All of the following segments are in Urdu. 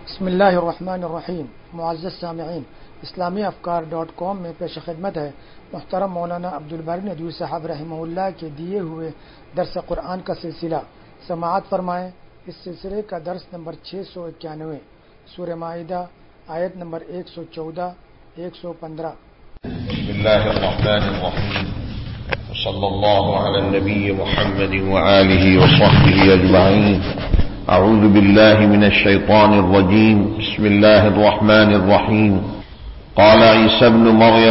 بسم اللہ الرحمن الرحیم۔ معزز سامعین، اسلامی افکار.com میں پیش خدمت ہے محترم مولانا عبدالباری ندوی صاحب رحمہ اللہ کے دیے ہوئے درس قرآن کا سلسلہ۔ سماعت فرمائیں۔ اس سلسلے کا درس نمبر 691، سورہ مائدہ، آیت نمبر 114 115۔ بسم اللہ الرحمن الرحیم، صلی اللہ علی النبی محمد وآلہ وصحبہ اجمعین۔ اعوذ باللہ من الشیطان الرجیم، بسم اللہ الرحمن الرحیم۔ قال عیسی ابن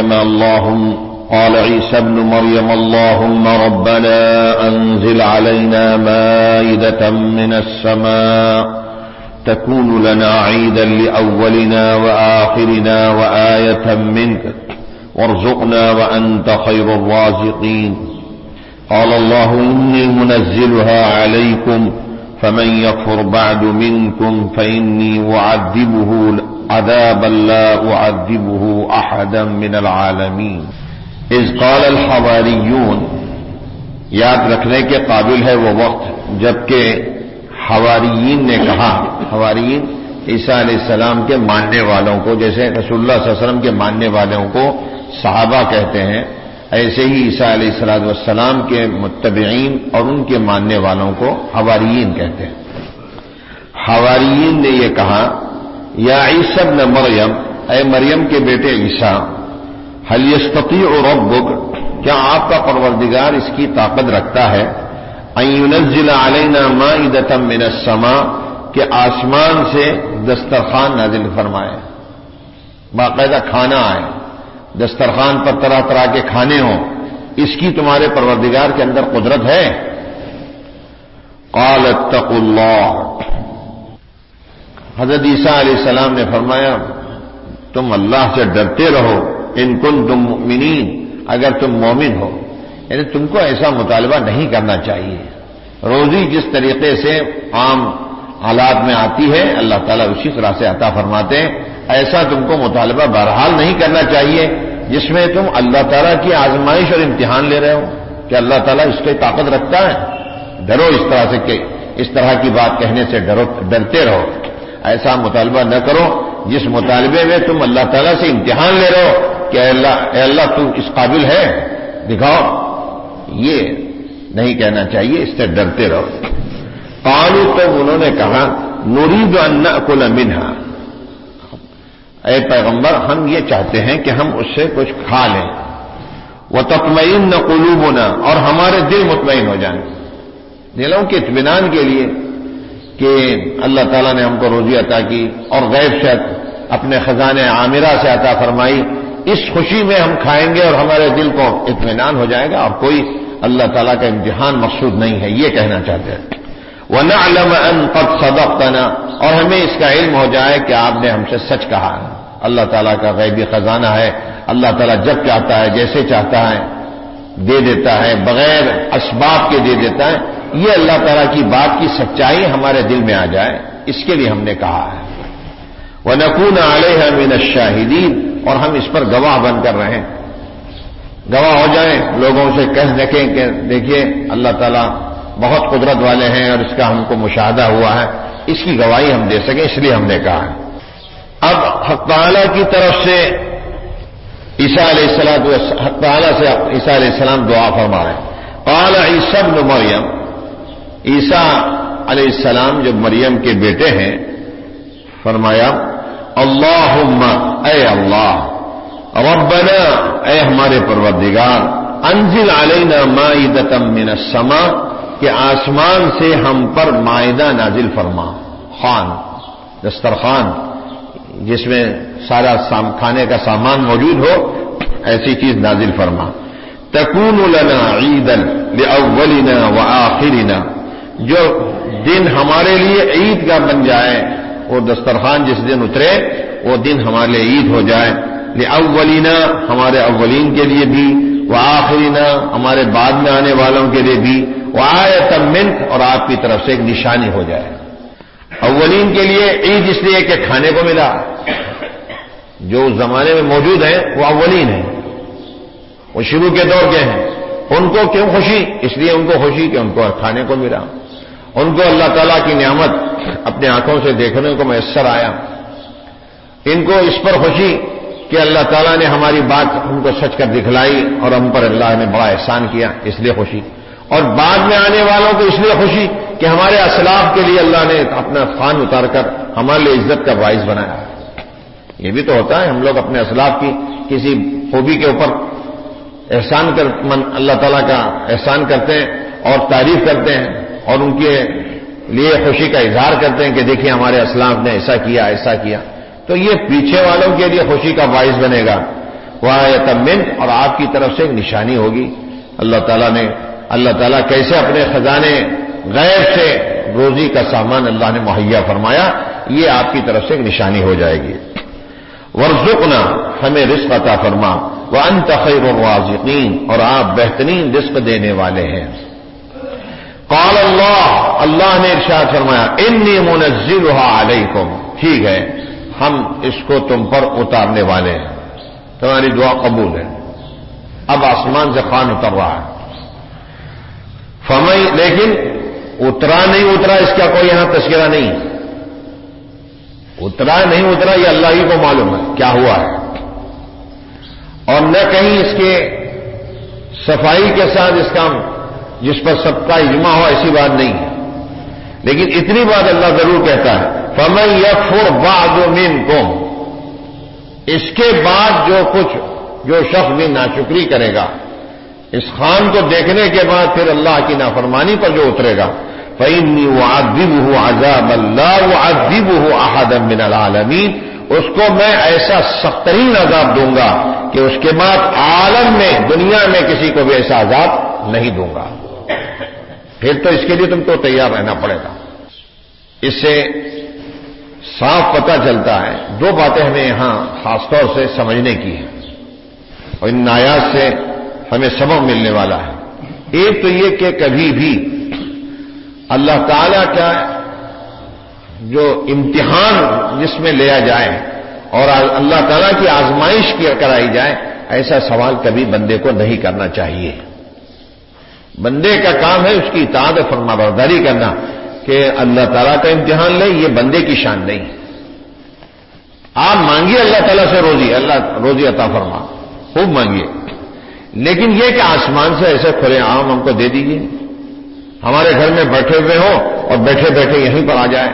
مریم اللهم ربنا انزل علينا مائدة من السماء تكون لنا عيدا لأولنا وآخرنا وآية منك وارزقنا وأنت خير الرازقين۔ قال الله إني منزلها عليكم فمن يكفر بعد منكم فإني أعذبه عذابا لا أعذبه أحدا من العالمين۔ اذ قال الحواریون، یاد رکھنے کے قابل ہے وہ وقت جبکہ حواریین نے کہا، حواریین عیسیٰ علیہ السلام کے ماننے والوں کو، جیسے رسول اللہ صلی اللہ علیہ وسلم کے ماننے والوں کو صحابہ کہتے ہیں، ایسے ہی عیسیٰ علیہ السلام کے متبعین اور ان کے ماننے والوں کو حواریین کہتے ہیں۔ حواریین نے یہ کہا، یا عیسی ابن مریم، اے مریم کے بیٹے عیسیٰ، هل يستطيع ربك، کیا آپ کا پروردگار اس کی طاقت رکھتا ہے، ان ينزل علينا مائدة من السماء، کہ آسمان سے دسترخوان نازل فرمائے، باقاعدہ کھانا آئے، دسترخوان پر طرح طرح کے کھانے ہوں، اس کی تمہارے پروردگار کے اندر قدرت ہے؟ قال اتقوا اللہ، حضرت عیسیٰ علیہ السلام نے فرمایا تم اللہ سے ڈرتے رہو، ان کنتم مؤمنین، اگر تم مومن ہو، یعنی تم کو ایسا مطالبہ نہیں کرنا چاہیے۔ روزی جس طریقے سے عام حالات میں آتی ہے اللہ تعالیٰ اسی طرح سے عطا فرماتے ہیں، ایسا تم کو مطالبہ بہرحال نہیں کرنا چاہیے جس میں تم اللہ تعالیٰ کی آزمائش اور امتحان لے رہے ہو کہ اللہ تعالیٰ اس کی طاقت رکھتا ہے۔ ڈرو اس طرح سے کہ اس طرح کی بات کہنے سے ڈرتے رہو، ایسا مطالبہ نہ کرو جس مطالبے میں تم اللہ تعالیٰ سے امتحان لے رہے ہو کہ اے اللہ تو اس قابل ہے، دکھاؤ، یہ نہیں کہنا چاہیے، اس سے ڈرتے رہو۔ قالوا، تو انہوں نے کہا، نريد ان نأكل منها، اے پیغمبر ہم یہ چاہتے ہیں کہ ہم اس سے کچھ کھا لیں، وتطمئن قلوبنا، اور ہمارے دل مطمئن ہو جائیں، دلوں کے اطمینان کے لیے کہ اللہ تعالیٰ نے ہم کو روزی عطا کی اور غیب سے اپنے خزانے عامرہ سے عطا فرمائی، اس خوشی میں ہم کھائیں گے اور ہمارے دل کو اطمینان ہو جائے گا، اور کوئی اللہ تعالیٰ کا امتحان مقصود نہیں ہے، یہ کہنا چاہتے ہیں۔ وَنَعْلَمَ أَن قَدْ صَدَقْتَنَا، اور ہمیں اس کا علم ہو جائے کہ آپ نے ہم سے سچ کہا ہے۔ اللہ تعالیٰ کا غیبی خزانہ ہے، اللہ تعالیٰ جب چاہتا ہے جیسے چاہتا ہے دے دیتا ہے، بغیر اسباب کے دے دیتا ہے، یہ اللہ تعالیٰ کی بات کی سچائی ہمارے دل میں آ جائے، اس کے لیے ہم نے کہا ہے۔ وَنَكُونَ عَلَيْهَا مِنَ الشَّاهِدِينَ، اور ہم اس پر گواہ بن کر رہیں، گواہ ہو جائیں، لوگوں سے کہہ سکیں کہ دیکھیے اللہ تعالیٰ بہت قدرت والے ہیں اور اس کا ہم کو مشاہدہ ہوا ہے، اس کی گواہی ہم دے سکیں، اس لیے ہم نے کہا ہے۔ اب حق تعالیٰ کی طرف سے عیسیٰ علیہ السلام دعا فرما رہے ہیں۔ قال عیسی ابن مریم، عیسیٰ علیہ السلام جب مریم کے بیٹے ہیں، فرمایا اللہم، اے اللہ، ربنا، اے ہمارے پروردگار، انزل علینا مائدۃ من السماء، کہ آسمان سے ہم پر مائدہ نازل فرما، خوان، دسترخوان جس میں سارا کھانے کا سامان موجود ہو، ایسی چیز نازل فرما۔ تکون لنا عیدا لاولنا وآخرنا، جو دن ہمارے لیے عید کا بن جائے، وہ دسترخوان جس دن اترے وہ دن ہمارے لیے عید ہو جائے، لاولنا، ہمارے اولین کے لیے بھی، وآخرنا، ہمارے بعد میں آنے والوں کے لیے بھی، وآیۃ منک، اور آپ کی طرف سے ایک نشانی ہو جائے۔ اولین کے لیے عید اس لیے کہ کھانے کو ملا، جو اس زمانے میں موجود ہیں وہ اولین ہیں، وہ شروع کے دور کے ہیں، ان کو کیوں خوشی؟ اس لیے ان کو خوشی کہ ان کو کھانے کو ملا۔ ان کو اللہ تعالیٰ کی نعمت اپنے آنکھوں سے دیکھنے کو میسر آیا، ان کو اس پر خوشی کہ اللہ تعالیٰ نے ہماری بات ہم کو سچ کر دکھلائی اور ہم پر اللہ نے بڑا احسان کیا، اس لیے خوشی، اور بعد میں آنے والوں کو اس لیے خوشی کہ ہمارے اسلاف کے لیے اللہ نے اپنا خوان اتار کر ہمارے لیے عزت کا باعث بنایا۔ یہ بھی تو ہوتا ہے، ہم لوگ اپنے اسلاف کی کسی خوبی کے اوپر احسان کر اللہ تعالیٰ کا احسان کرتے ہیں اور تعریف کرتے ہیں اور ان کے لیے خوشی کا اظہار کرتے ہیں کہ دیکھیے ہمارے اسلاف نے ایسا کیا ایسا کیا، تو یہ پیچھے والوں کے لیے خوشی کا باعث بنے گا، وَآیَةً اور آپ کی طرف سے ایک نشانی ہوگی۔ اللہ تعالیٰ کیسے اپنے خزانے غیب سے روزی کا سامان اللہ نے مہیا فرمایا، یہ آپ کی طرف سے ایک نشانی ہو جائے گی۔ وَارْزُقْنَا ہمیں رزق عطا فرما، وَأَنْتَ خَيْرُ الرَّازِقِينَ اور آپ بہترین رزق دینے والے ہیں۔ قال اللہ نے ارشاد فرمایا، انی منزلها علیکم، ٹھیک ہے ہم اس کو تم پر اتارنے والے ہیں، تمہاری دعا قبول ہے۔ اب آسمان سے خوان اتر رہا ہے، لیکن اترا نہیں اترا اس کا کوئی یہاں تذکرہ نہیں، اترا نہیں اترا یہ اللہ ہی کو معلوم ہے کیا ہوا ہے، اور نہ کہیں اس کے صفائی کے ساتھ اس کا جس پر سب کا اجماع ہو ایسی بات نہیں ہے، لیکن اتنی بات اللہ ضرور کہتا ہے، فَمَن يَكْفُرْ بَعْدُ مِنْكُمْ اس کے بعد جو شخص بھی ناشکری کرے گا اس خوان کو دیکھنے کے بعد پھر اللہ کی نافرمانی پر جو اترے گا، فَإِنِّي أُعَذِّبُهُ عَذَابًا لَّا أُعَذِّبُهُ أَحَدًا مِّنَ الْعَالَمِينَ اس کو میں ایسا سخت ترین عذاب دوں گا کہ اس کے بعد عالم میں دنیا میں کسی کو بھی ایسا عذاب نہیں دوں گا۔ پھر تو اس کے لیے تم کو تیار رہنا پڑے گا۔ اس سے صاف پتہ چلتا ہے، دو باتیں ہمیں یہاں خاص طور سے سمجھنے کی ہیں اور ان آیات سے ہمیں سبق ملنے والا ہے۔ ایک تو یہ کہ کبھی بھی اللہ تعالیٰ کا جو امتحان جس میں لیا جائے اور اللہ تعالیٰ کی آزمائش کرائی جائے، ایسا سوال کبھی بندے کو نہیں کرنا چاہیے۔ بندے کا کام ہے اس کی اطاعت و فرمانبرداری کرنا، کہ اللہ تعالیٰ کا امتحان لے یہ بندے کی شان نہیں۔ آپ مانگیے اللہ تعالیٰ سے روزی، اللہ روزی عطا فرما، خوب مانگیے، لیکن یہ کہ آسمان سے ایسے کھلے عام ہم کو دے دیجیے، ہمارے گھر میں بیٹھے ہوئے ہوں اور بیٹھے بیٹھے یہیں پر آ جائے،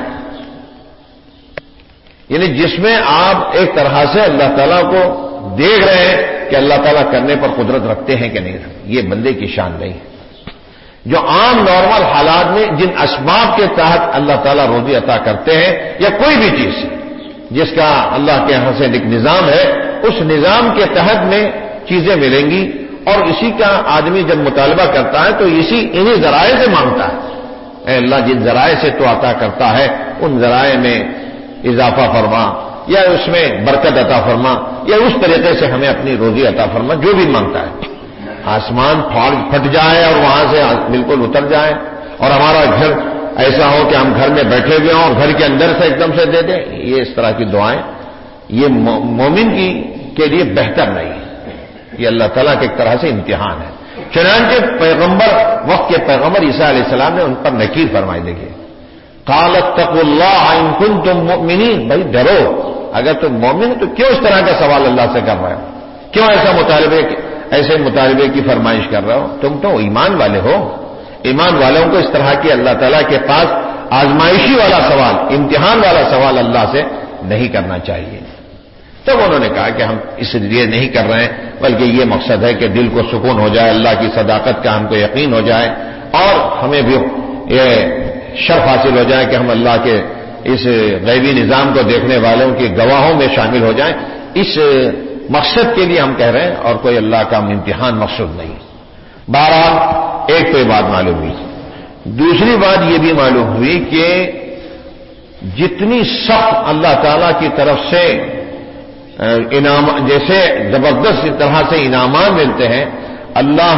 یعنی جس میں آپ ایک طرح سے اللہ تعالیٰ کو دیکھ رہے ہیں کہ اللہ تعالیٰ کرنے پر قدرت رکھتے ہیں کہ نہیں، یہ بندے کی شان نہیں ہے۔ جو عام نارمل حالات میں جن اسباب کے تحت اللہ تعالیٰ روزی عطا کرتے ہیں یا کوئی بھی چیز جس کا اللہ کے یہاں سے ایک نظام ہے، اس نظام کے تحت میں چیزیں ملیں گی، اور اسی کا آدمی جب مطالبہ کرتا ہے تو انہی ذرائع سے مانگتا ہے، اے اللہ جن ذرائع سے تو عطا کرتا ہے ان ذرائع میں اضافہ فرما یا اس میں برکت عطا فرما یا اس طریقے سے ہمیں اپنی روزی عطا فرما، جو بھی مانگتا ہے۔ آسمان پھٹ جائے اور وہاں سے بالکل اتر جائے اور ہمارا گھر ایسا ہو کہ ہم گھر میں بیٹھے ہوئے ہوں اور گھر کے اندر سے ایک دم سے دے دیں، یہ اس طرح کی دعائیں یہ مومن کے لیے بہتر نہیں ہے، یہ اللہ تعالیٰ کے ایک طرح سے امتحان ہے۔ چنانچہ وقت کے پیغمبر عیسیٰ علیہ السلام نے ان پر نکیر فرمائی، دیکھیے قال اتقوا اللہ ان کنتم مؤمنین، بھائی ڈرو، اگر تم مومن تو کیوں اس طرح کا سوال اللہ سے کر رہے ہو، کیوں ایسے مطالبے کی فرمائش کر رہے ہو، تم تو ایمان والے ہو، ایمان والوں کو اس طرح کی اللہ تعالیٰ کے پاس آزمائشی والا سوال، امتحان والا سوال اللہ سے نہیں کرنا چاہیے۔ تب انہوں نے کہا کہ ہم اس لیے نہیں کر رہے ہیں بلکہ یہ مقصد ہے کہ دل کو سکون ہو جائے، اللہ کی صداقت کا ہم کو یقین ہو جائے اور ہمیں بھی یہ شرف حاصل ہو جائے کہ ہم اللہ کے اس غیبی نظام کو دیکھنے والوں کے گواہوں میں شامل ہو جائیں، اس مقصد کے لیے ہم کہہ رہے ہیں اور کوئی اللہ کا امتحان مقصود نہیں۔ بہرحال ایک تو یہ بات معلوم ہوئی، دوسری بات یہ بھی معلوم ہوئی کہ جتنی سخت اللہ تعالی کی طرف سے انعام، جیسے زبردست طرح سے انعامات ملتے ہیں اللہ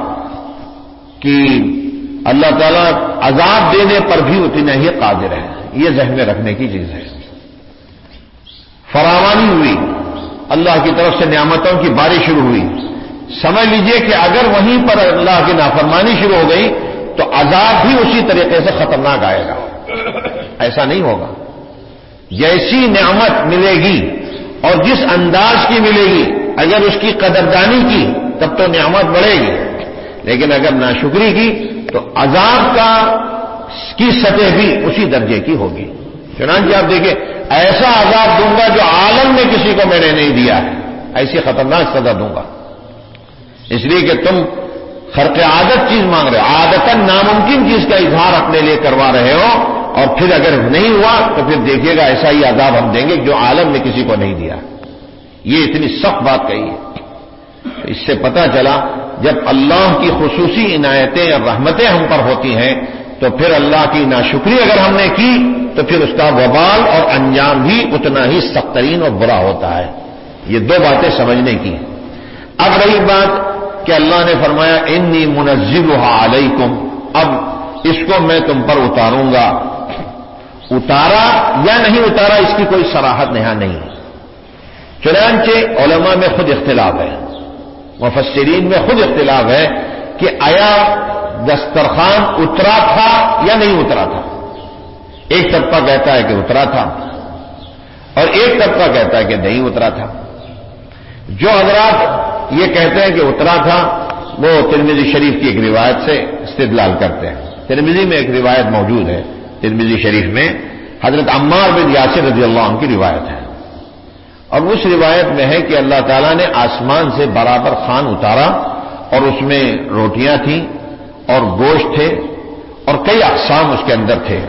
تعالیٰ عذاب دینے پر بھی اتنا ہی قادر ہے، یہ ذہن میں رکھنے کی چیز ہے۔ فراوانی ہوئی، اللہ کی طرف سے نعمتوں کی بارش شروع ہوئی، سمجھ لیجئے کہ اگر وہیں پر اللہ کی نافرمانی شروع ہو گئی تو عذاب بھی اسی طریقے سے خطرناک آئے گا. ایسا نہیں ہوگا. جیسی نعمت ملے گی اور جس انداز کی ملے گی، اگر اس کی قدردانی کی تب تو نعمت بڑھے گی، لیکن اگر ناشکری کی تو عذاب کی سطح بھی اسی درجے کی ہوگی. چنانچہ آپ دیکھیں، ایسا عذاب دوں گا جو عالم میں کسی کو میں نے نہیں دیا ہے، ایسی خطرناک سزا دوں گا. اس لیے کہ تم خرق عادت چیز مانگ رہے ہو، عادتاً ناممکن چیز کا اظہار اپنے لیے کروا رہے ہو، اور پھر اگر نہیں ہوا تو پھر دیکھیے گا ایسا ہی عذاب ہم دیں گے جو عالم نے کسی کو نہیں دیا. یہ اتنی سخت بات کہی ہے. اس سے پتہ چلا جب اللہ کی خصوصی عنایتیں اور رحمتیں ہم پر ہوتی ہیں تو پھر اللہ کی ناشکری اگر ہم نے کی تو پھر اس کا وبال اور انجام بھی اتنا ہی سخت ترین اور برا ہوتا ہے. یہ دو باتیں سمجھنے کی ہیں. اب رہی بات کہ اللہ نے فرمایا انی منزلھا علیکم، اب اس کو میں تم پر اتاروں گا. اتارا یا نہیں اتارا اس کی کوئی صراحت نہاں نہیں ہے. چنانچہ علماء میں خود اختلاف ہے، مفسرین میں خود اختلاف ہے کہ آیا دسترخوان اترا تھا یا نہیں اترا تھا. ایک طبقہ کہتا ہے کہ اترا تھا اور ایک طبقہ کہتا ہے کہ نہیں اترا تھا. جو حضرات یہ کہتے ہیں کہ اترا تھا وہ ترمذی شریف کی ایک روایت سے استدلال کرتے ہیں. ترمذی میں ایک روایت موجود ہے، ترمذی شریف میں حضرت عمار بن یاسر رضی اللہ عنہ کی روایت ہے، اور اس روایت میں ہے کہ اللہ تعالیٰ نے آسمان سے برابر خوان اتارا اور اس میں روٹیاں تھیں اور گوشت تھے اور کئی اقسام اس کے اندر تھے.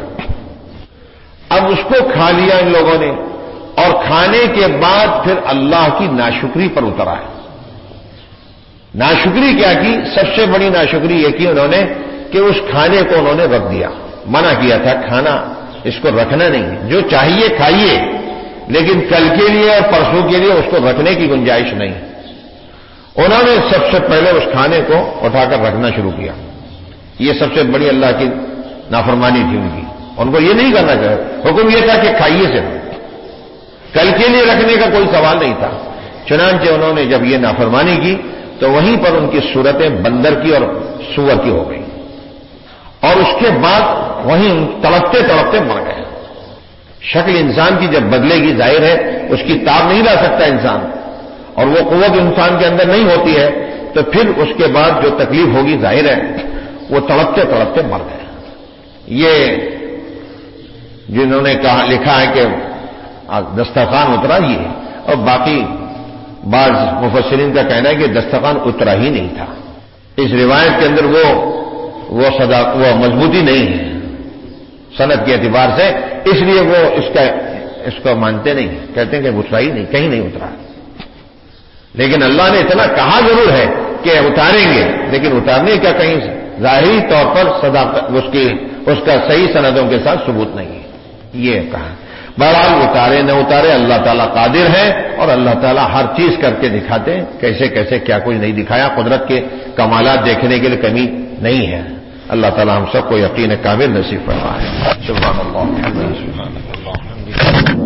اب اس کو کھا لیا ان لوگوں نے، اور کھانے کے بعد پھر اللہ کی ناشکری پر اترا ہے. ناشکری کیا کی؟ سب سے بڑی ناشکری یہ کی انہوں نے کہ اس کھانے کو انہوں نے رکھ دیا. منع کیا تھا کھانا اس کو رکھنا نہیں ہے، جو چاہیے کھائیے، لیکن کل کے لیے اور پرسوں کے لیے اس کو رکھنے کی گنجائش نہیں. انہوں نے سب سے پہلے اس کھانے کو اٹھا کر رکھنا شروع کیا. یہ سب سے بڑی اللہ کی نافرمانی تھی ان کی. ان کو یہ نہیں کرنا چاہیے. حکم یہ تھا کہ کھائیے سے، کل کے لیے رکھنے کا کوئی سوال نہیں تھا. چنانچہ انہوں نے جب یہ نافرمانی کی تو وہیں پر ان کی صورتیں بندر کی اور سور کی ہو گئی، اور اس کے بعد وہیں تڑپتے تڑپتے مر گئے. شکل انسان کی جب بدلے گی ظاہر ہے اس کی تاب نہیں لا سکتا انسان، اور وہ قوت انسان کے اندر نہیں ہوتی ہے، تو پھر اس کے بعد جو تکلیف ہوگی ظاہر ہے وہ تڑپتے تڑپتے مر گئے. یہ جنہوں نے لکھا ہے کہ دسترخوان اترا یہ، اور باقی بعض مفسرین کا کہنا ہے کہ دسترخوان اترا ہی نہیں تھا. اس روایت کے اندر وہ مضبوطی نہیں ہے سند کے اعتبار سے، اس لیے وہ اس کو مانتے نہیں، کہتے ہیں کہ اترا ہی نہیں، کہیں نہیں اترا. لیکن اللہ نے اتنا کہا ضرور ہے کہ اتاریں گے، لیکن اتارنے کا کہیں ظاہری طور پر اس کا صحیح سندوں کے ساتھ ثبوت نہیں ہے. یہ کہا. بہرحال اتارے نہ اتارے اللہ تعالیٰ قادر ہے، اور اللہ تعالیٰ ہر چیز کر کے دکھاتے ہیں. کیسے کیسے کیا کچھ نہیں دکھایا، قدرت کے کمالات دیکھنے کے لیے کمی نہیں ہے. اللہ تعالیٰ ہم سب کو یقین کامل نصیب فرمائے. سبحان اللہ.